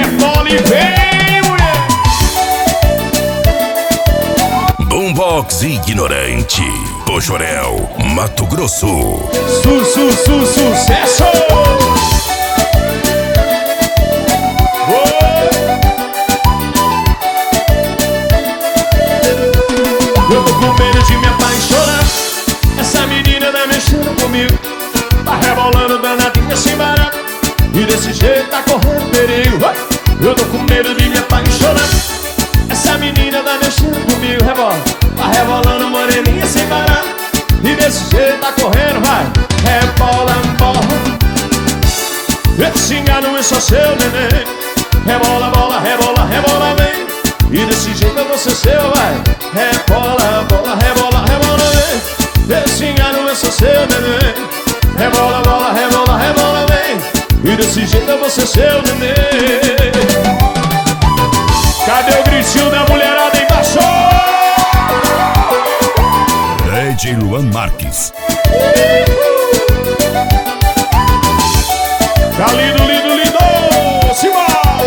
Rebola e vem, mulher. Boombox Ignorante, Poxorel, Mato Grosso. Sucesso! Eu tô com medo de me apaixonar. Essa menina tá mexendo comigo, tá rebolando danadinha sem barato, e desse jeito tá correndo perigo. Eu tô com medo de me apaixonar. Essa menina tá mexendo comigo, rebola, tá rebolando moreninha sem barato, e desse jeito tá correndo, vai. Rebola, bola. Esse engano é só seu neném. Rebola, bola, rebola, rebola, vem. E desse jeito eu vou ser seu, vai. Rebola, bola, rebola, rebola, vem. Esse engano é só seu neném. Rebola, bola, rebola, rebola, vem. E desse jeito eu vou ser seu neném. Cadê o gritinho da mulherada embaixo? DJ Luan Marques. Tá lindo, lindo, lindo, Simão!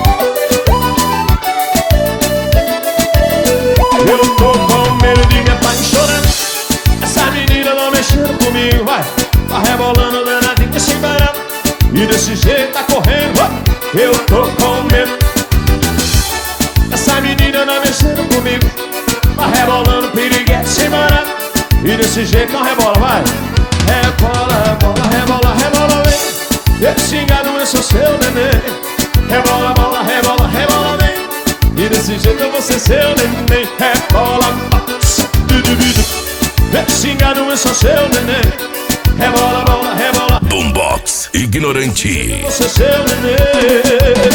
Eu tô com medo de me apaixonar. Essa menina não mexendo comigo, vai. Tá rebolando danadinha sem barato, e desse jeito tá correndo, vai. Eu tô com medo. Essa menina não mexendo comigo, tá rebolando piriguete sem barato, e desse jeito não rebola, vai. Rebola, bola, rebola, rebola, vem. Esse engano é só seu neném. Rebola, bola, rebola, rebola, vem. E desse jeito eu vou ser seu neném. Rebola, esse engano é só seu neném. Rebola, bola, rebola. Boombox Ignorante. Vou ser seu neném.